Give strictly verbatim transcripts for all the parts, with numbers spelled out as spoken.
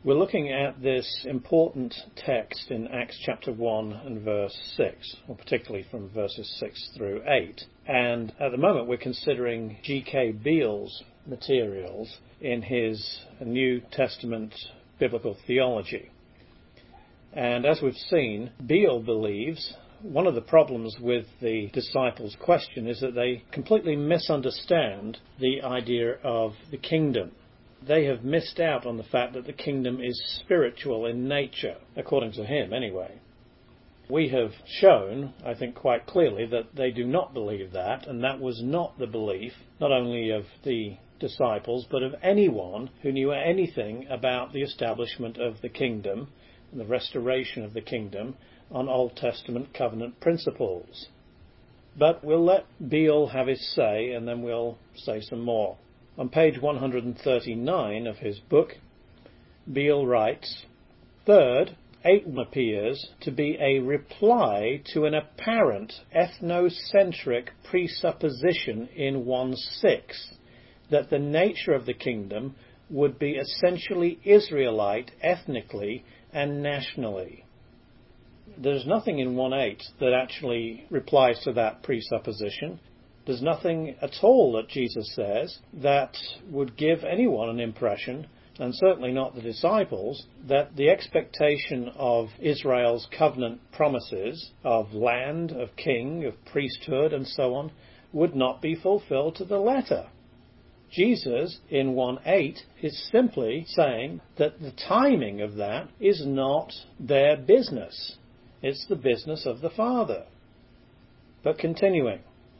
We're looking at this important text in Acts chapter one and verse six, or particularly from verses six through eight. And at the moment we're considering G K Beale's materials in his New Testament biblical theology. And as we've seen, Beale believes one of the problems with the disciples' question is that they completely misunderstand the idea of the kingdom. They have missed out on the fact that the kingdom is spiritual in nature, according to him anyway. We have shown, I think quite clearly, that they do not believe that, and that was not the belief, not only of the disciples, but of anyone who knew anything about the establishment of the kingdom and the restoration of the kingdom on Old Testament covenant principles. But we'll let Beale have his say, and then we'll say some more. On page one hundred thirty-nine of his book, Beale writes, "Third, eight appears to be a reply to an apparent ethnocentric presupposition in one six, that the nature of the kingdom would be essentially Israelite ethnically and nationally." There's nothing in one eight that actually replies to that presupposition. There's nothing at all that Jesus says that would give anyone an impression, and certainly not the disciples, that the expectation of Israel's covenant promises of land, of king, of priesthood, and so on, would not be fulfilled to the letter. Jesus, in one eight, is simply saying that the timing of that is not their business. It's the business of the Father. But continuing,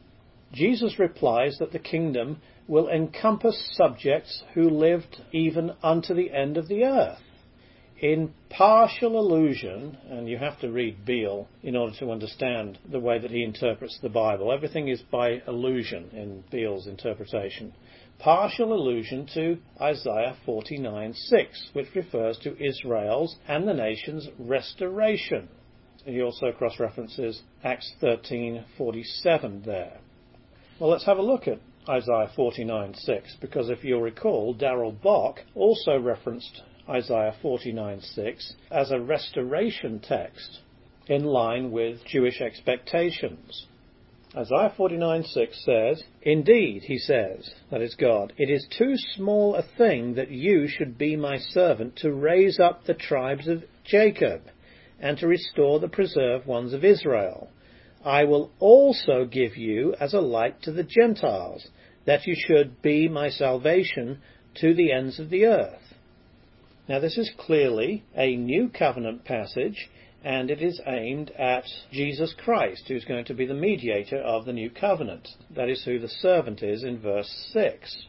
Jesus replies that the kingdom will encompass subjects who lived even unto the end of the earth. In partial allusion, and you have to read Beale in order to understand the way that he interprets the Bible. Everything is by allusion in Beale's interpretation. Partial allusion to Isaiah forty-nine six, which refers to Israel's and the nation's restoration. He also cross-references Acts thirteen forty-seven there. Well, let's have a look at Isaiah forty-nine six, because if you'll recall, Darrell Bock also referenced Isaiah forty-nine six as a restoration text in line with Jewish expectations. Isaiah forty-nine six says, "Indeed," he says, that is God, "it is too small a thing that you should be my servant to raise up the tribes of Jacob and to restore the preserved ones of Israel. I will also give you as a light to the Gentiles, that you should be my salvation to the ends of the earth." Now this is clearly a new covenant passage, and it is aimed at Jesus Christ, who's going to be the mediator of the new covenant. That is who the servant is in verse six.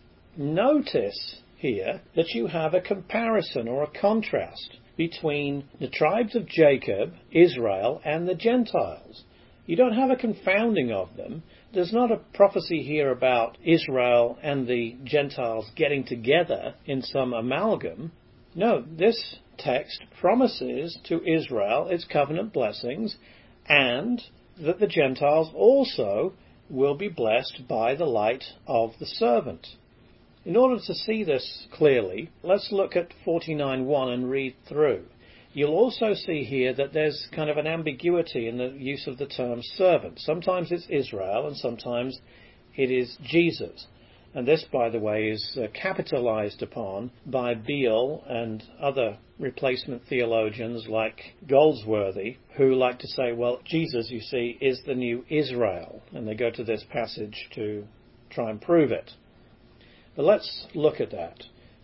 Notice here that you have a comparison or a contrast between the tribes of Jacob, Israel, and the Gentiles. You don't have a confounding of them. There's not a prophecy here about Israel and the Gentiles getting together in some amalgam. No, this text promises to Israel its covenant blessings, and that the Gentiles also will be blessed by the light of the servant. In order to see this clearly, let's look at forty-nine one and read through. You'll also see here that there's kind of an ambiguity in the use of the term servant. Sometimes it's Israel and sometimes it is Jesus. And this, by the way, is uh, capitalized upon by Beale and other replacement theologians like Goldsworthy, who like to say, well, Jesus, you see, is the new Israel. And they go to this passage to try and prove it. But let's look at that.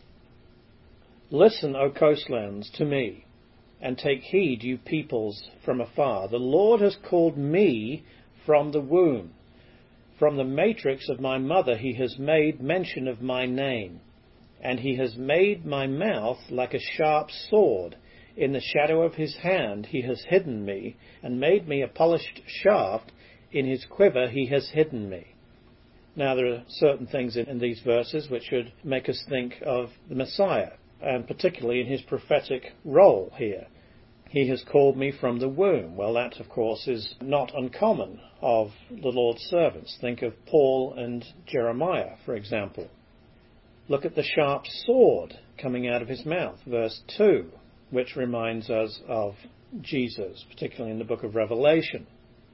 "Listen, O coastlands, to me, and take heed, you peoples from afar. The Lord has called me from the womb. From the matrix of my mother he has made mention of my name. And he has made my mouth like a sharp sword. In the shadow of his hand he has hidden me, and made me a polished shaft. In his quiver he has hidden me." Now there are certain things in, in these verses which should make us think of the Messiah, and particularly in his prophetic role here. He has called me from the womb. Well, that, of course, is not uncommon of the Lord's servants. Think of Paul and Jeremiah, for example. Look at the sharp sword coming out of his mouth. Verse two, which reminds us of Jesus, particularly in the book of Revelation.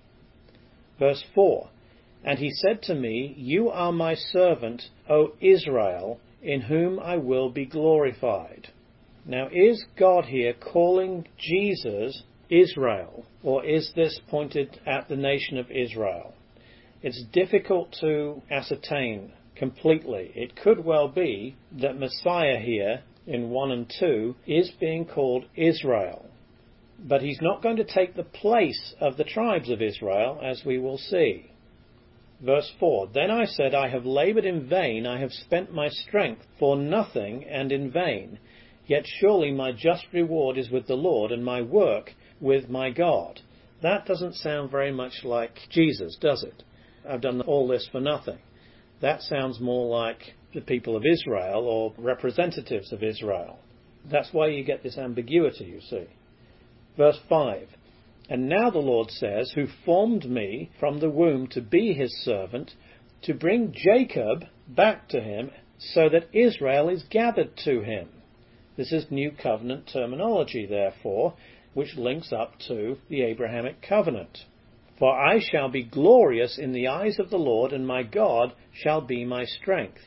Verse four, and he said to me, you are my servant, O Israel, in whom I will be glorified. Now, is God here calling Jesus Israel, or is this pointed at the nation of Israel? It's difficult to ascertain completely. It could well be that Messiah here in one and two is being called Israel. But he's not going to take the place of the tribes of Israel, as we will see. Verse four, then I said, I have laboured in vain, I have spent my strength for nothing and in vain. Yet surely my just reward is with the Lord, and my work with my God. That doesn't sound very much like Jesus, does it? I've done all this for nothing. That sounds more like the people of Israel or representatives of Israel. That's why you get this ambiguity, you see. Verse five, and now the Lord says, who formed me from the womb to be his servant, to bring Jacob back to him, so that Israel is gathered to him. This is New Covenant terminology, therefore, which links up to the Abrahamic covenant. For I shall be glorious in the eyes of the Lord, and my God shall be my strength.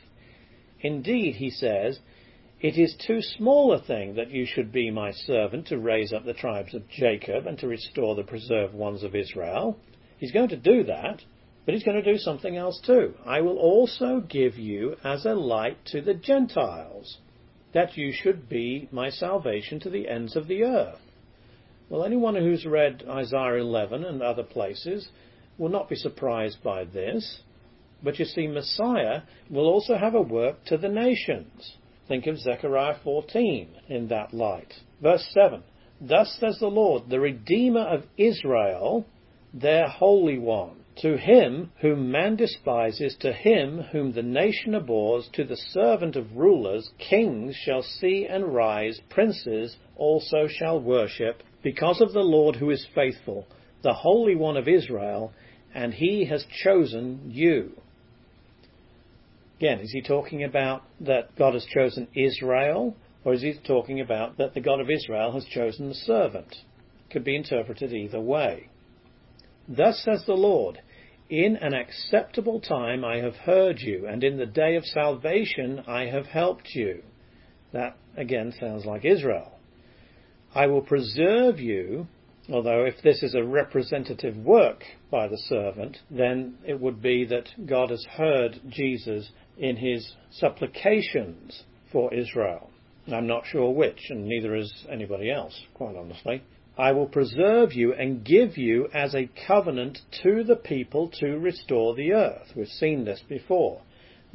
Indeed, he says, it is too small a thing that you should be my servant to raise up the tribes of Jacob and to restore the preserved ones of Israel. He's going to do that, but he's going to do something else too. I will also give you as a light to the Gentiles, that you should be my salvation to the ends of the earth. Well, anyone who's read Isaiah eleven and other places will not be surprised by this. But you see, Messiah will also have a work to the nations. Think of Zechariah fourteen in that light. Verse seven, thus says the Lord, the Redeemer of Israel, their Holy One. To him whom man despises, to him whom the nation abhors, to the servant of rulers, kings shall see and rise, princes also shall worship, because of the Lord who is faithful, the Holy One of Israel, and he has chosen you. Again, is he talking about that God has chosen Israel, or is he talking about that the God of Israel has chosen the servant? Could be interpreted either way. Thus says the Lord, in an acceptable time I have heard you, and in the day of salvation I have helped you. That, again, sounds like Israel. I will preserve you, although if this is a representative work by the servant, then it would be that God has heard Jesus in his supplications for Israel. I'm not sure which, and neither is anybody else, quite honestly. I will preserve you and give you as a covenant to the people to restore the earth. We've seen this before.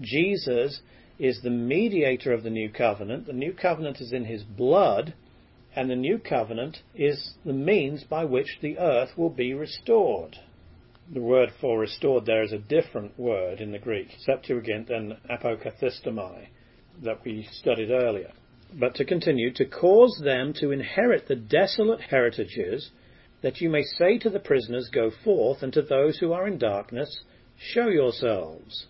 Jesus is the mediator of the new covenant. The new covenant is in his blood, and the new covenant is the means by which the earth will be restored. The word for restored there is a different word in the Greek, Septuagint and apokathistomai, that we studied earlier. But to continue, to cause them to inherit the desolate heritages, that you may say to the prisoners, go forth, and to those who are in darkness, show yourselves.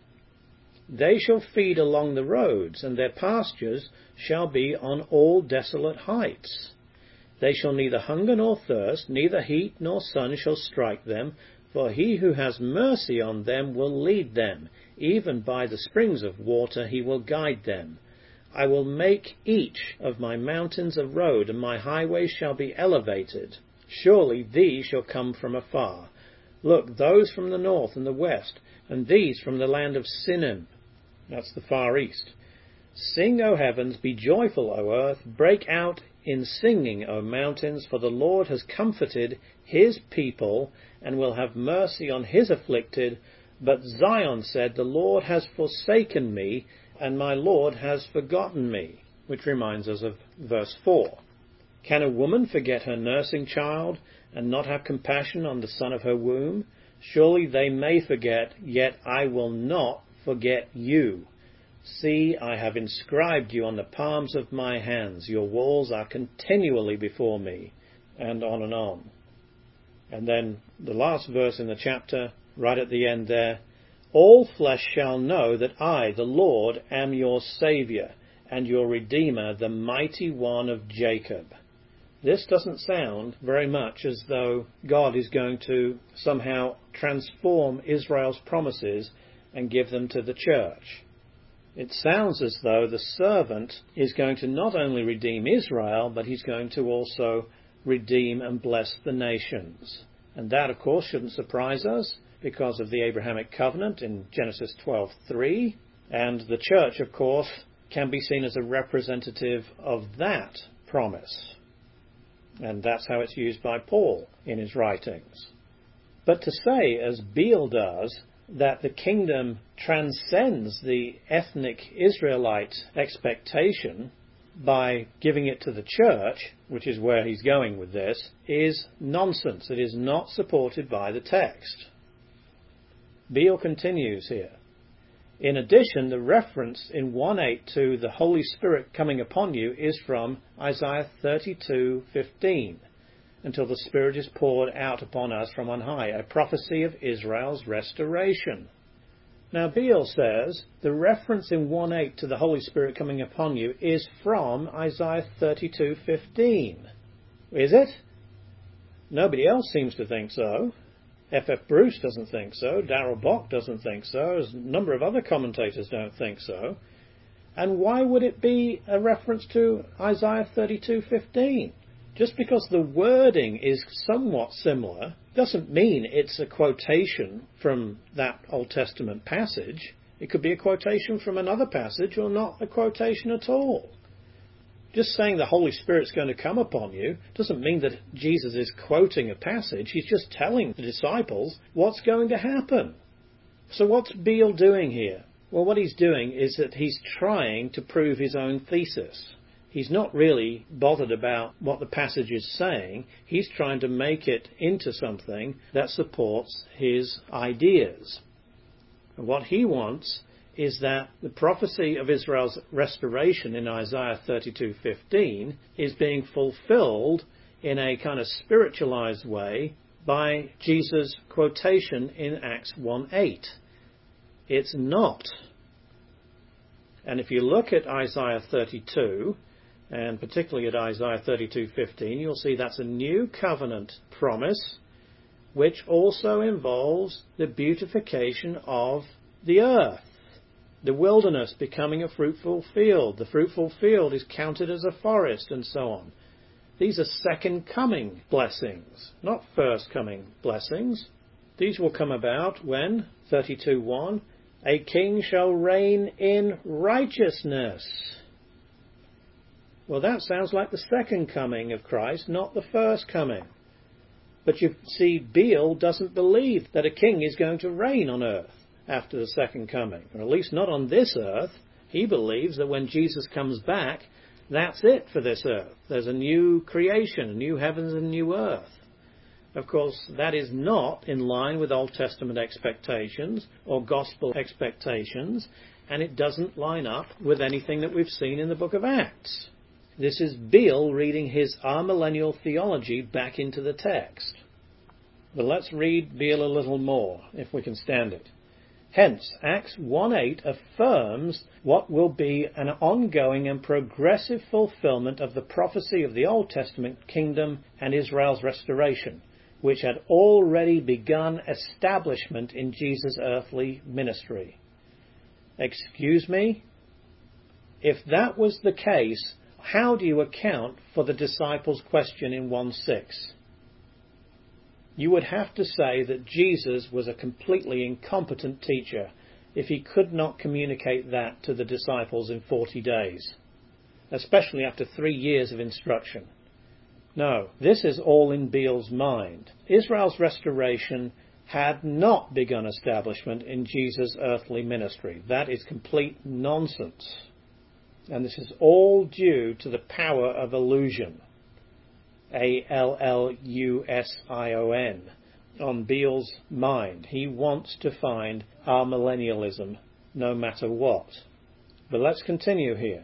They shall feed along the roads, and their pastures shall be on all desolate heights. They shall neither hunger nor thirst, neither heat nor sun shall strike them, for he who has mercy on them will lead them, even by the springs of water he will guide them. I will make each of my mountains a road, and my highways shall be elevated. Surely these shall come from afar. Look, those from the north and the west, and these from the land of Sinim. That's the far east. Sing, O heavens, be joyful, O earth, break out in singing, O mountains, for the Lord has comforted his people, and will have mercy on his afflicted. But Zion said, the Lord has forsaken me, and my Lord has forgotten me, which reminds us of verse four. Can a woman forget her nursing child, and not have compassion on the son of her womb? Surely they may forget, yet I will not forget you. See, I have inscribed you on the palms of my hands. Your walls are continually before me, and on and on. And then the last verse in the chapter, right at the end there, all flesh shall know that I, the Lord, am your Saviour, and your Redeemer, the Mighty One of Jacob. This doesn't sound very much as though God is going to somehow transform Israel's promises and give them to the church. It sounds as though the servant is going to not only redeem Israel, but he's going to also redeem and bless the nations. And that, of course, shouldn't surprise us because of the Abrahamic covenant in Genesis twelve three. And the church, of course, can be seen as a representative of that promise. And that's how it's used by Paul in his writings. But to say, as Beale does, that the kingdom transcends the ethnic Israelite expectation by giving it to the church, which is where he's going with this, is nonsense. It is not supported by the text. Beale continues here. In addition, the reference in one eight to the Holy Spirit coming upon you is from Isaiah thirty-two fifteen, until the Spirit is poured out upon us from on high, a prophecy of Israel's restoration. Now, Beale says the reference in one eight to the Holy Spirit coming upon you is from Isaiah thirty-two fifteen. Is it? Nobody else seems to think so. F F Bruce doesn't think so. Darrell Bock doesn't think so. A number of other commentators don't think so. And why would it be a reference to Isaiah thirty-two fifteen? Just because the wording is somewhat similar doesn't mean it's a quotation from that Old Testament passage. It could be a quotation from another passage or not a quotation at all. Just saying the Holy Spirit's going to come upon you doesn't mean that Jesus is quoting a passage. He's just telling the disciples what's going to happen. So what's Beale doing here? Well, what he's doing is that he's trying to prove his own thesis. He's not really bothered about what the passage is saying. He's trying to make it into something that supports his ideas. And what he wants is that the prophecy of Israel's restoration in Isaiah thirty-two fifteen is being fulfilled in a kind of spiritualized way by Jesus' quotation in Acts one eight. It's not. And if you look at Isaiah thirty-two, and particularly at Isaiah thirty-two fifteen, you'll see that's a new covenant promise, which also involves the beautification of the earth. The wilderness becoming a fruitful field. The fruitful field is counted as a forest, and so on. These are second coming blessings, not first coming blessings. These will come about when, thirty-two one, a king shall reign in righteousness. Well, that sounds like the second coming of Christ, not the first coming. But you see, Beale doesn't believe that a king is going to reign on earth after the second coming, or at least not on this earth. He believes that when Jesus comes back, that's it for this earth. There's a new creation, a new heavens and new earth. Of course, that is not in line with Old Testament expectations or gospel expectations, and it doesn't line up with anything that we've seen in the book of Acts. This is Beale reading his amillennial theology back into the text. But let's read Beale a little more, if we can stand it. Hence, Acts one eight affirms what will be an ongoing and progressive fulfillment of the prophecy of the Old Testament kingdom and Israel's restoration, which had already begun establishment in Jesus' earthly ministry. Excuse me? If that was the case, how do you account for the disciples' question in one six? You would have to say that Jesus was a completely incompetent teacher if he could not communicate that to the disciples in forty days, especially after three years of instruction. No, this is all in Beale's mind. Israel's restoration had not begun establishment in Jesus' earthly ministry. That is complete nonsense. And this is all due to the power of illusion. A L L U S I O N, on Beale's mind. He wants to find amillennialism no matter what. But let's continue here.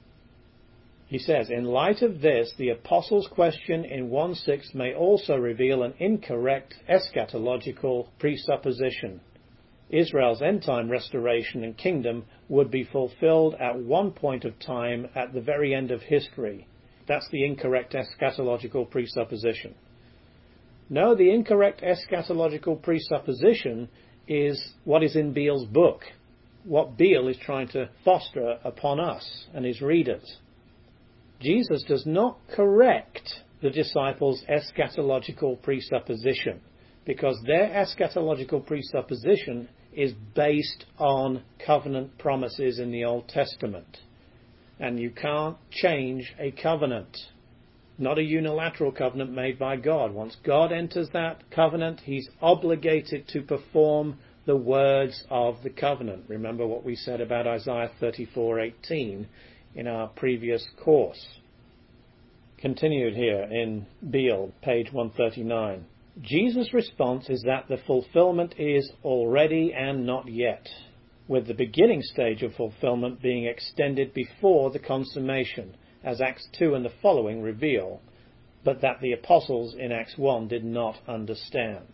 He says, in light of this, the Apostles' question in one six may also reveal an incorrect eschatological presupposition. Israel's end-time restoration and kingdom would be fulfilled at one point of time at the very end of history. That's the incorrect eschatological presupposition. No, the incorrect eschatological presupposition is what is in Beale's book, what Beale is trying to foster upon us and his readers. Jesus does not correct the disciples' eschatological presupposition, because their eschatological presupposition is based on covenant promises in the Old Testament. And you can't change a covenant, not a unilateral covenant made by God. Once God enters that covenant, he's obligated to perform the words of the covenant. Remember what we said about Isaiah thirty-four eighteen in our previous course. Continued here in Beale, page one thirty-nine. Jesus' response is that the fulfillment is already and not yet, with the beginning stage of fulfillment being extended before the consummation, as Acts two and the following reveal, but that the apostles in Acts one did not understand.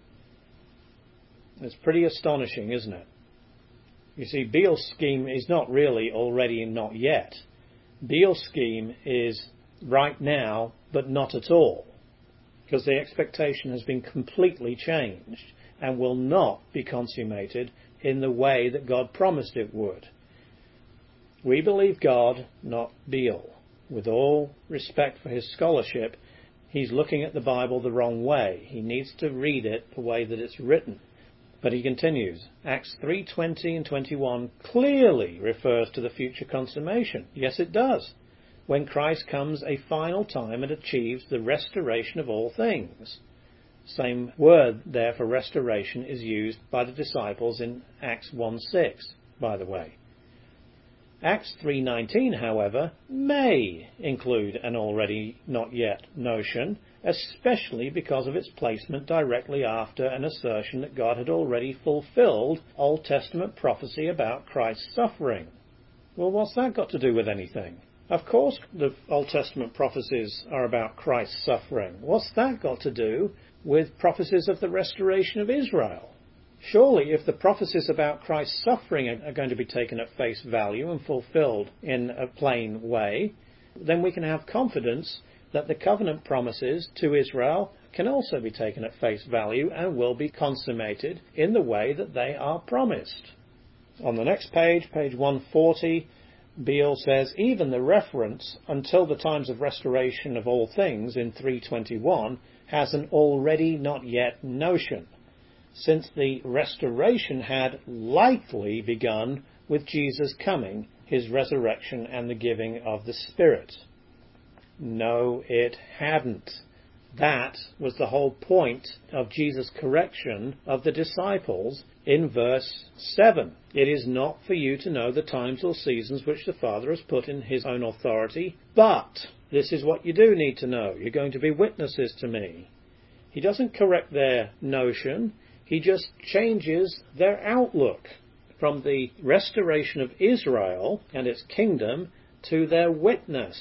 It's pretty astonishing, isn't it? You see, Beale's scheme is not really already and not yet. Beale's scheme is right now, but not at all, because the expectation has been completely changed and will not be consummated in the way that God promised it would. We believe God, not Beale. With all respect for his scholarship, he's looking at the Bible the wrong way. He needs to read it the way that it's written. But he continues, Acts three twenty and twenty-one clearly refers to the future consummation. Yes, it does. When Christ comes a final time and achieves the restoration of all things. Same word there for restoration is used by the disciples in Acts one six, by the way. Acts three nineteen, however, may include an already not yet notion, especially because of its placement directly after an assertion that God had already fulfilled Old Testament prophecy about Christ's suffering. Well, what's that got to do with anything? Of course the Old Testament prophecies are about Christ's suffering. What's that got to do with prophecies of the restoration of Israel? Surely if the prophecies about Christ's suffering are going to be taken at face value and fulfilled in a plain way, then we can have confidence that the covenant promises to Israel can also be taken at face value and will be consummated in the way that they are promised. On the next page, page one forty, Beale says, even the reference until the times of restoration of all things in three twenty-one has an already not yet notion, since the restoration had likely begun with Jesus' coming, his resurrection and the giving of the Spirit. No, it hadn't. That was the whole point of Jesus' correction of the disciples in verse seven. It is not for you to know the times or seasons which the Father has put in his own authority, but this is what you do need to know. You're going to be witnesses to me. He doesn't correct their notion. He just changes their outlook from the restoration of Israel and its kingdom to their witness.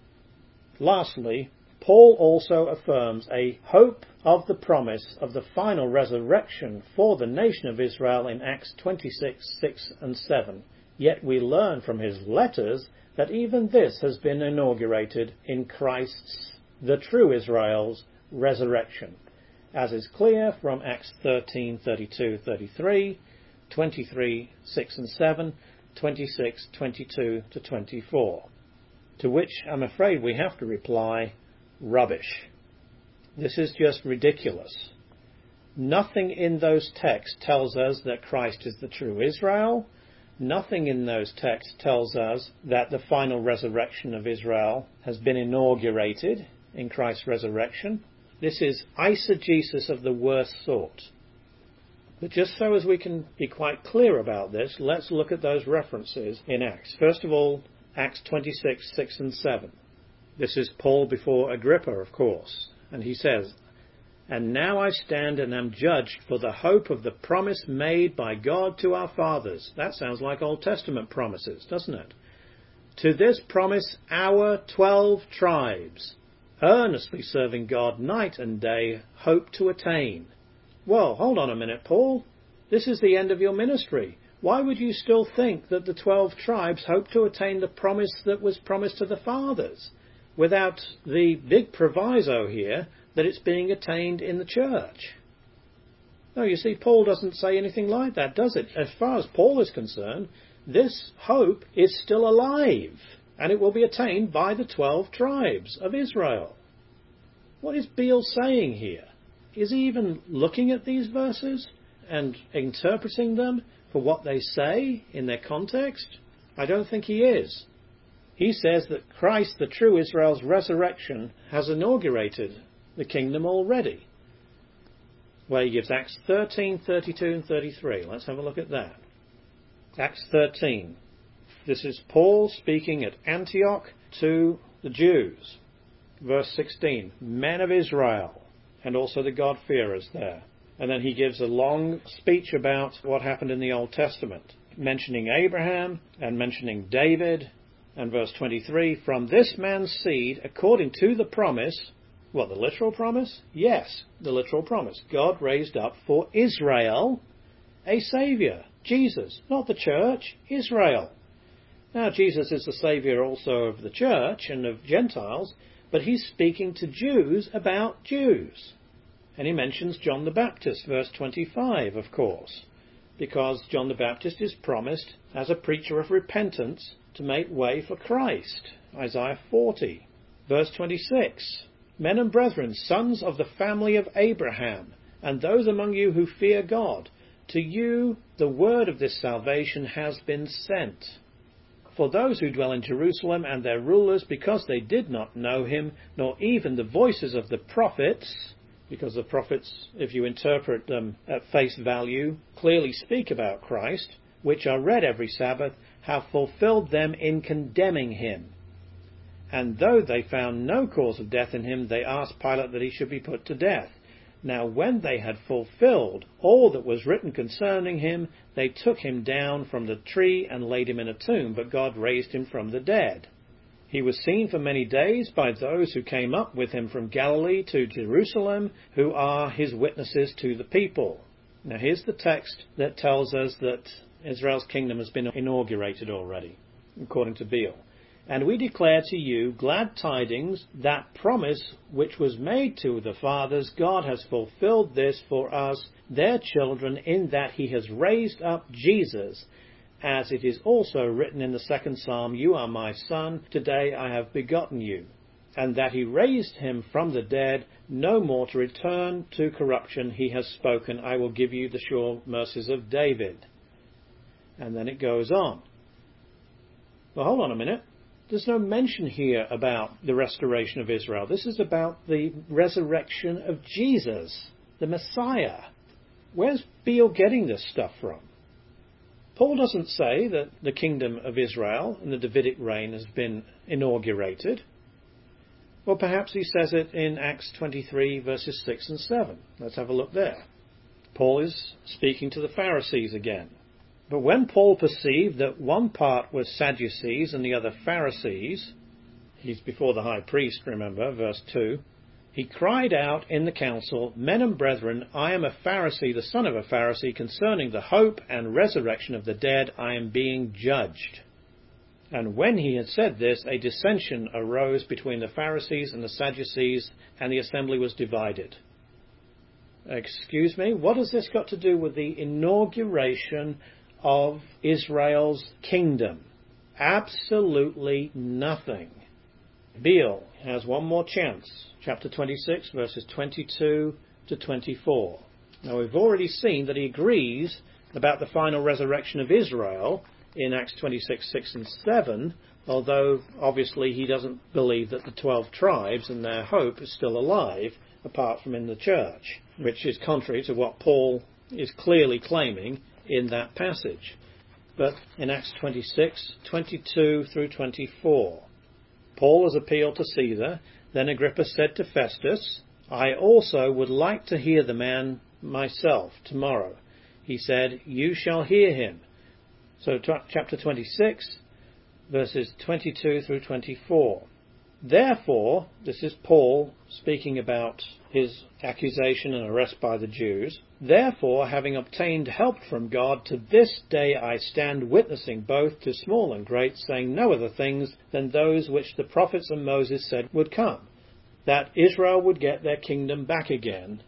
Lastly, Paul also affirms a hope of the promise of the final resurrection for the nation of Israel in Acts twenty-six, six and seven. Yet we learn from his letters that even this has been inaugurated in Christ's, the true Israel's, resurrection, as is clear from Acts thirteen, thirty-two, thirty-three, twenty-three, six and seven, twenty-six, twenty-two to twenty-four. To which I'm afraid we have to reply, rubbish. This is just ridiculous. Nothing in those texts tells us that Christ is the true Israel. Nothing in those texts tells us that the final resurrection of Israel has been inaugurated in Christ's resurrection. This is eisegesis of the worst sort. But just so as we can be quite clear about this, let's look at those references in Acts. First of all, Acts twenty-six, six and seven. This is Paul before Agrippa, of course. And he says, and now I stand and am judged for the hope of the promise made by God to our fathers. That sounds like Old Testament promises, doesn't it? To this promise our twelve tribes, earnestly serving God night and day, hope to attain. Well, hold on a minute, Paul. This is the end of your ministry. Why would you still think that the twelve tribes hope to attain the promise that was promised to the fathers, without the big proviso here that it's being attained in the church? No, you see, Paul doesn't say anything like that, does it? As far as Paul is concerned, this hope is still alive, and it will be attained by the twelve tribes of Israel. What is Beale saying here? Is he even looking at these verses and interpreting them for what they say in their context? I don't think he is. He says that Christ, the true Israel's resurrection, has inaugurated the kingdom already. Where he gives Acts thirteen, thirty-two and thirty-three. Let's have a look at that. Acts thirteen. This is Paul speaking at Antioch to the Jews. Verse sixteen. Men of Israel, and also the God-fearers there. And then he gives a long speech about what happened in the Old Testament, mentioning Abraham and mentioning David. And verse twenty-three, from this man's seed, according to the promise, what, the literal promise? Yes, the literal promise. God raised up for Israel a Saviour, Jesus, not the church, Israel. Now, Jesus is the Saviour also of the church and of Gentiles, but he's speaking to Jews about Jews. And he mentions John the Baptist, verse twenty-five, of course, because John the Baptist is promised as a preacher of repentance to make way for Christ. Isaiah forty, verse twenty-six. Men and brethren, sons of the family of Abraham, and those among you who fear God, to you the word of this salvation has been sent. For those who dwell in Jerusalem and their rulers, because they did not know him, nor even the voices of the prophets, because the prophets, if you interpret them at face value, clearly speak about Christ, which are read every Sabbath, have fulfilled them in condemning him. And though they found no cause of death in him, they asked Pilate that he should be put to death. Now when they had fulfilled all that was written concerning him, they took him down from the tree and laid him in a tomb, but God raised him from the dead. He was seen for many days by those who came up with him from Galilee to Jerusalem, who are his witnesses to the people. Now here's the text that tells us that Israel's kingdom has been inaugurated already, according to Beale. And we declare to you glad tidings, that promise which was made to the fathers, God has fulfilled this for us, their children, in that he has raised up Jesus, as it is also written in the second psalm, you are my son, today I have begotten you. And that he raised him from the dead, no more to return to corruption. He has spoken, I will give you the sure mercies of David. And then it goes on. Well, hold on a minute. There's no mention here about the restoration of Israel. This is about the resurrection of Jesus, the Messiah. Where's Beale getting this stuff from? Paul doesn't say that the kingdom of Israel and the Davidic reign has been inaugurated. Or perhaps he says it in Acts twenty-three, verses six and seven. Let's have a look there. Paul is speaking to the Pharisees again. But when Paul perceived that one part was Sadducees and the other Pharisees, he's before the high priest, remember, verse two, he cried out in the council, men and brethren, I am a Pharisee, the son of a Pharisee, concerning the hope and resurrection of the dead, I am being judged. And when he had said this, a dissension arose between the Pharisees and the Sadducees, and the assembly was divided. Excuse me, what has this got to do with the inauguration of Israel's kingdom? Absolutely nothing. Beale has one more chance. Chapter twenty-six, verses twenty-two to twenty-four. Now we've already seen that he agrees about the final resurrection of Israel in Acts twenty-six, six and seven, although obviously he doesn't believe that the twelve tribes and their hope is still alive, apart from in the church, which is contrary to what Paul is clearly claiming in that passage. But in Acts twenty-six, twenty-two through twenty-four, Paul has appealed to Caesar. Then Agrippa said to Festus, I also would like to hear the man myself tomorrow. He said, you shall hear him. So t- chapter twenty-six, verses twenty-two through twenty-four. Therefore, this is Paul speaking about his accusation and arrest by the Jews. Therefore, having obtained help from God, to this day I stand witnessing both to small and great, saying no other things than those which the prophets and Moses said would come, that Israel would get their kingdom back again.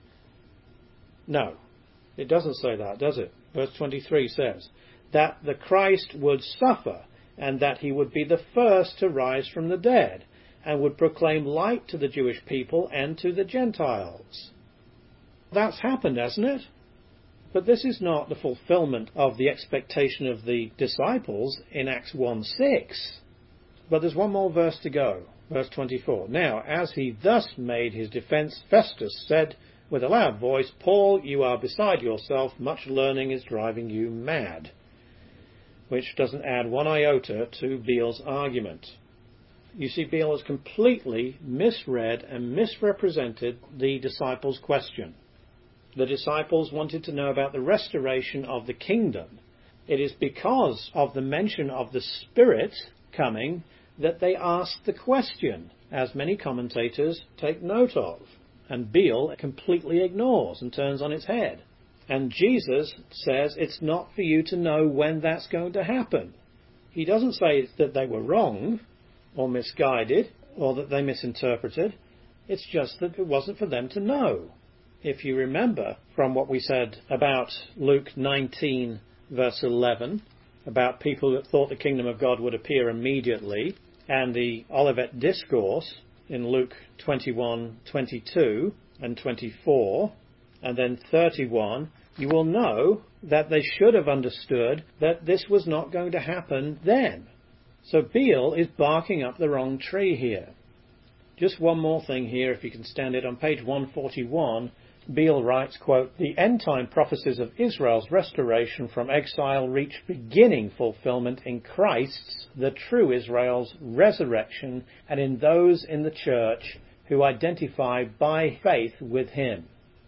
No, it doesn't say that, does it? Verse twenty-three says that the Christ would suffer, and that he would be the first to rise from the dead, and would proclaim light to the Jewish people and to the Gentiles. That's happened, hasn't it? But this is not the fulfillment of the expectation of the disciples in Acts one six. But there's one more verse to go. Verse twenty-four. Now, as he thus made his defence, Festus said with a loud voice, Paul, you are beside yourself. Much learning is driving you mad. Which doesn't add one iota to Beale's argument. You see, Beale has completely misread and misrepresented the disciples' question. The disciples wanted to know about the restoration of the kingdom. It is because of the mention of the Spirit coming that they asked the question, as many commentators take note of. And Beale completely ignores and turns on its head. And Jesus says it's not for you to know when that's going to happen. He doesn't say that they were wrong or misguided or that they misinterpreted. It's just that it wasn't for them to know. If you remember from what we said about Luke nineteen verse eleven, about people that thought the kingdom of God would appear immediately, and the Olivet Discourse in Luke twenty-one, twenty-two and twenty-four, and then thirty-one, you will know that they should have understood that this was not going to happen then. So Beale is barking up the wrong tree here. Just one more thing here, if you can stand it. On page one forty-one, Beale writes, quote, the end-time prophecies of Israel's restoration from exile reach beginning fulfillment in Christ's, the true Israel's, resurrection, and in those in the church who identify by faith with him.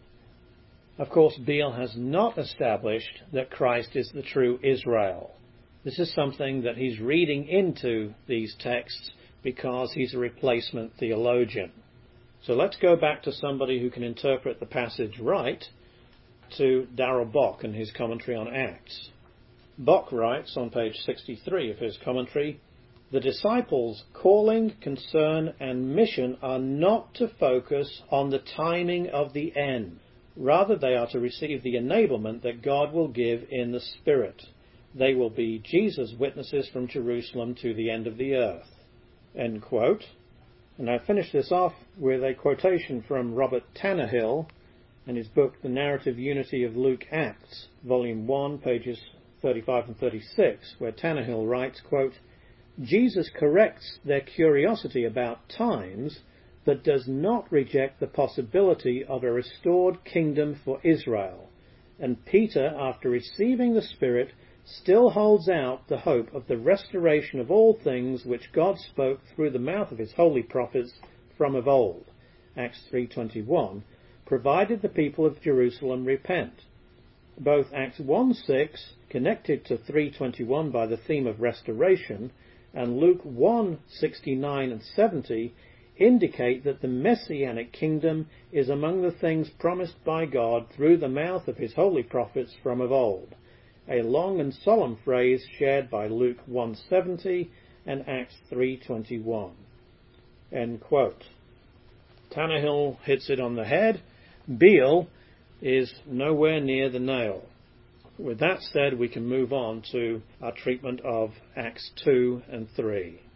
Of course, Beale has not established that Christ is the true Israel. This is something that he's reading into these texts because he's a replacement theologian. So let's go back to somebody who can interpret the passage right, to Darrell Bock and his commentary on Acts. Bock writes on page sixty-three of his commentary, the disciples' calling, concern and mission are not to focus on the timing of the end. Rather, they are to receive the enablement that God will give in the Spirit. They will be Jesus' witnesses from Jerusalem to the end of the earth. End quote. And I finish this off with a quotation from Robert Tannehill in his book The Narrative Unity of Luke Acts, Volume one, pages thirty-five and thirty-six, where Tannehill writes, quote, Jesus corrects their curiosity about times, but does not reject the possibility of a restored kingdom for Israel. And Peter, after receiving the Spirit, still holds out the hope of the restoration of all things which God spoke through the mouth of his holy prophets from of old, Acts three twenty-one, provided the people of Jerusalem repent. Both Acts one six, connected to three twenty-one by the theme of restoration, and Luke one sixty-nine and seventy indicate that the Messianic kingdom is among the things promised by God through the mouth of his holy prophets from of old, a long and solemn phrase shared by Luke one seventy and Acts three twenty-one. End quote. Tannehill hits it on the head. Beale is nowhere near the nail. With that said, we can move on to our treatment of Acts two and three.